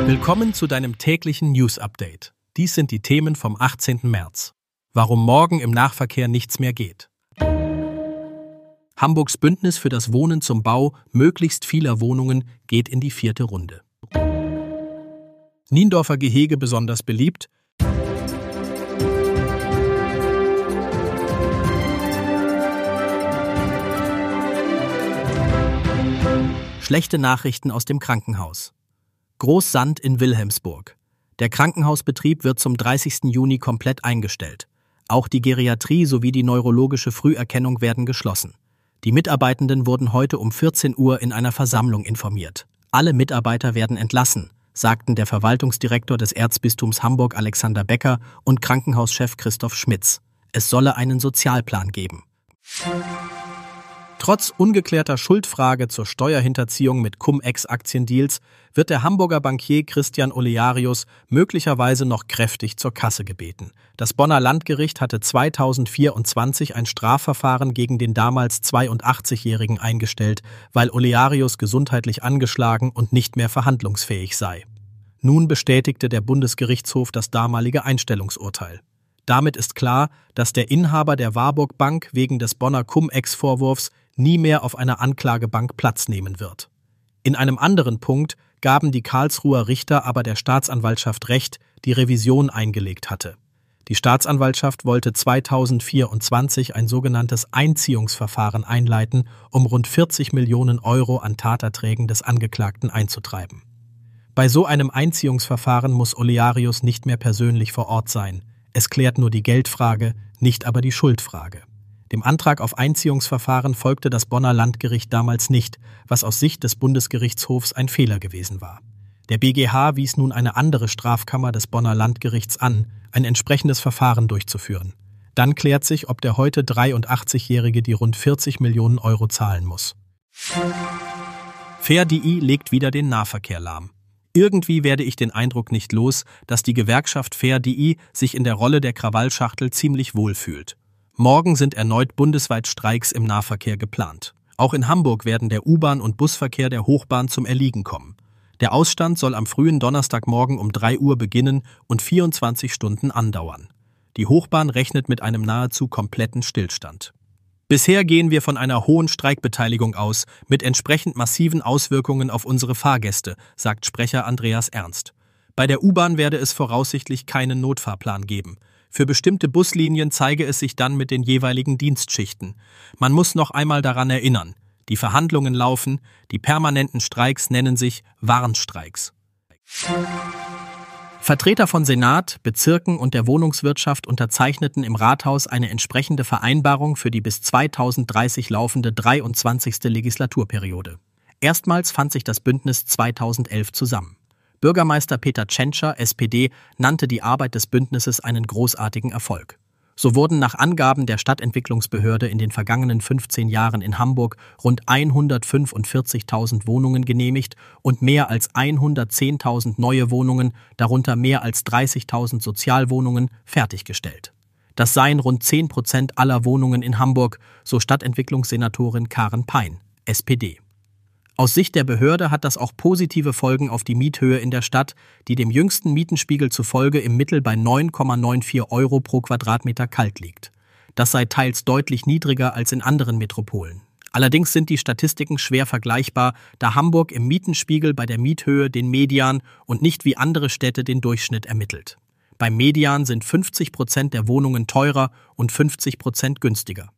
Willkommen zu deinem täglichen News-Update. Dies sind die Themen vom 18. März. Warum morgen im Nahverkehr nichts mehr geht. Hamburgs Bündnis für das Wohnen zum Bau möglichst vieler Wohnungen geht in die 4. Runde. Niendorfer Gehege besonders beliebt. Schlechte Nachrichten aus dem Krankenhaus. Großsand in Wilhelmsburg. Der Krankenhausbetrieb wird zum 30. Juni komplett eingestellt. Auch die Geriatrie sowie die neurologische Früherkennung werden geschlossen. Die Mitarbeitenden wurden heute um 14 Uhr in einer Versammlung informiert. Alle Mitarbeiter werden entlassen, sagten der Verwaltungsdirektor des Erzbistums Hamburg Alexander Becker und Krankenhauschef Christoph Schmitz. Es solle einen Sozialplan geben. Trotz ungeklärter Schuldfrage zur Steuerhinterziehung mit Cum-Ex-Aktiendeals wird der Hamburger Bankier Christian Olearius möglicherweise noch kräftig zur Kasse gebeten. Das Bonner Landgericht hatte 2024 ein Strafverfahren gegen den damals 82-Jährigen eingestellt, weil Olearius gesundheitlich angeschlagen und nicht mehr verhandlungsfähig sei. Nun bestätigte der Bundesgerichtshof das damalige Einstellungsurteil. Damit ist klar, dass der Inhaber der Warburg Bank wegen des Bonner Cum-Ex-Vorwurfs nie mehr auf einer Anklagebank Platz nehmen wird. In einem anderen Punkt gaben die Karlsruher Richter aber der Staatsanwaltschaft Recht, die Revision eingelegt hatte. Die Staatsanwaltschaft wollte 2024 ein sogenanntes Einziehungsverfahren einleiten, um rund 40 Millionen Euro an Taterträgen des Angeklagten einzutreiben. Bei so einem Einziehungsverfahren muss Olearius nicht mehr persönlich vor Ort sein. Es klärt nur die Geldfrage, nicht aber die Schuldfrage. Dem Antrag auf Einziehungsverfahren folgte das Bonner Landgericht damals nicht, was aus Sicht des Bundesgerichtshofs ein Fehler gewesen war. Der BGH wies nun eine andere Strafkammer des Bonner Landgerichts an, ein entsprechendes Verfahren durchzuführen. Dann klärt sich, ob der heute 83-Jährige die rund 40 Millionen Euro zahlen muss. Fair.di legt wieder den Nahverkehr lahm. Irgendwie werde ich den Eindruck nicht los, dass die Gewerkschaft Fair.di sich in der Rolle der Krawallschachtel ziemlich wohl fühlt. Morgen sind erneut bundesweit Streiks im Nahverkehr geplant. Auch in Hamburg werden der U-Bahn- und Busverkehr der Hochbahn zum Erliegen kommen. Der Ausstand soll am frühen Donnerstagmorgen um 3 Uhr beginnen und 24 Stunden andauern. Die Hochbahn rechnet mit einem nahezu kompletten Stillstand. Bisher gehen wir von einer hohen Streikbeteiligung aus, mit entsprechend massiven Auswirkungen auf unsere Fahrgäste, sagt Sprecher Andreas Ernst. Bei der U-Bahn werde es voraussichtlich keinen Notfahrplan geben. Für bestimmte Buslinien zeige es sich dann mit den jeweiligen Dienstschichten. Man muss noch einmal daran erinnern. Die Verhandlungen laufen, die permanenten Streiks nennen sich Warnstreiks. Vertreter von Senat, Bezirken und der Wohnungswirtschaft unterzeichneten im Rathaus eine entsprechende Vereinbarung für die bis 2030 laufende 23. Legislaturperiode. Erstmals fand sich das Bündnis 2011 zusammen. Bürgermeister Peter Tschentscher, SPD, nannte die Arbeit des Bündnisses einen großartigen Erfolg. So wurden nach Angaben der Stadtentwicklungsbehörde in den vergangenen 15 Jahren in Hamburg rund 145.000 Wohnungen genehmigt und mehr als 110.000 neue Wohnungen, darunter mehr als 30.000 Sozialwohnungen, fertiggestellt. Das seien rund 10% aller Wohnungen in Hamburg, so Stadtentwicklungssenatorin Karen Pein, SPD. Aus Sicht der Behörde hat das auch positive Folgen auf die Miethöhe in der Stadt, die dem jüngsten Mietenspiegel zufolge im Mittel bei 9,94 Euro pro Quadratmeter kalt liegt. Das sei teils deutlich niedriger als in anderen Metropolen. Allerdings sind die Statistiken schwer vergleichbar, da Hamburg im Mietenspiegel bei der Miethöhe den Median und nicht wie andere Städte den Durchschnitt ermittelt. Beim Median sind 50% der Wohnungen teurer und 50% günstiger.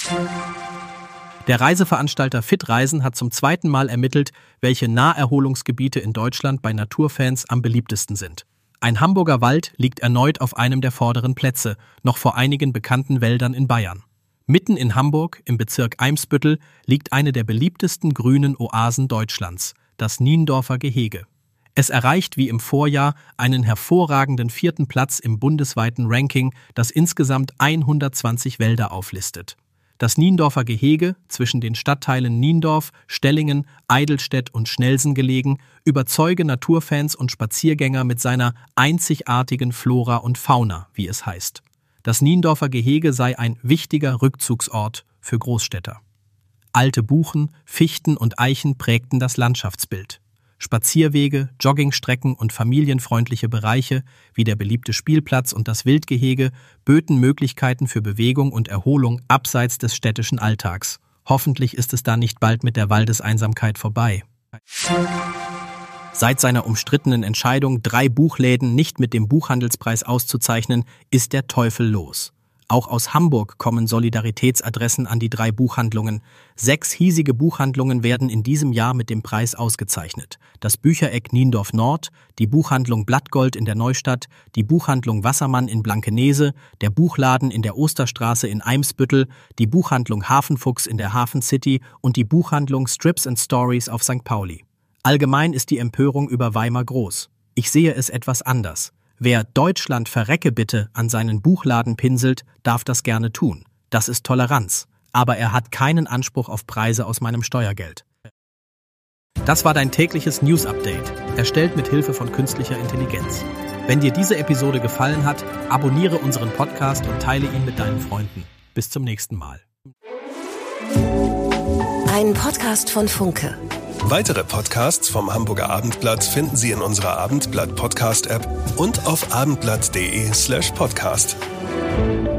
Der Reiseveranstalter Fitreisen hat zum 2. Mal ermittelt, welche Naherholungsgebiete in Deutschland bei Naturfans am beliebtesten sind. Ein Hamburger Wald liegt erneut auf einem der vorderen Plätze, noch vor einigen bekannten Wäldern in Bayern. Mitten in Hamburg, im Bezirk Eimsbüttel, liegt eine der beliebtesten grünen Oasen Deutschlands, das Niendorfer Gehege. Es erreicht wie im Vorjahr einen hervorragenden 4. Platz im bundesweiten Ranking, das insgesamt 120 Wälder auflistet. Das Niendorfer Gehege, zwischen den Stadtteilen Niendorf, Stellingen, Eidelstedt und Schnelsen gelegen, überzeuge Naturfans und Spaziergänger mit seiner einzigartigen Flora und Fauna, wie es heißt. Das Niendorfer Gehege sei ein wichtiger Rückzugsort für Großstädter. Alte Buchen, Fichten und Eichen prägten das Landschaftsbild. Spazierwege, Joggingstrecken und familienfreundliche Bereiche wie der beliebte Spielplatz und das Wildgehege böten Möglichkeiten für Bewegung und Erholung abseits des städtischen Alltags. Hoffentlich ist es da nicht bald mit der Waldeseinsamkeit vorbei. Seit seiner umstrittenen Entscheidung, 3 Buchläden nicht mit dem Buchhandelspreis auszuzeichnen, ist der Teufel los. Auch aus Hamburg kommen Solidaritätsadressen an die 3 Buchhandlungen. 6 hiesige Buchhandlungen werden in diesem Jahr mit dem Preis ausgezeichnet. Das Büchereck Niendorf Nord, die Buchhandlung Blattgold in der Neustadt, die Buchhandlung Wassermann in Blankenese, der Buchladen in der Osterstraße in Eimsbüttel, die Buchhandlung Hafenfuchs in der Hafen City und die Buchhandlung Strips & Stories auf St. Pauli. Allgemein ist die Empörung über Weimar groß. Ich sehe es etwas anders. Wer Deutschland verrecke bitte an seinen Buchladen pinselt, darf das gerne tun. Das ist Toleranz. Aber er hat keinen Anspruch auf Preise aus meinem Steuergeld. Das war dein tägliches News-Update, erstellt mit Hilfe von künstlicher Intelligenz. Wenn dir diese Episode gefallen hat, abonniere unseren Podcast und teile ihn mit deinen Freunden. Bis zum nächsten Mal. Ein Podcast von Funke. Weitere Podcasts vom Hamburger Abendblatt finden Sie in unserer Abendblatt-Podcast-App und auf abendblatt.de/podcast.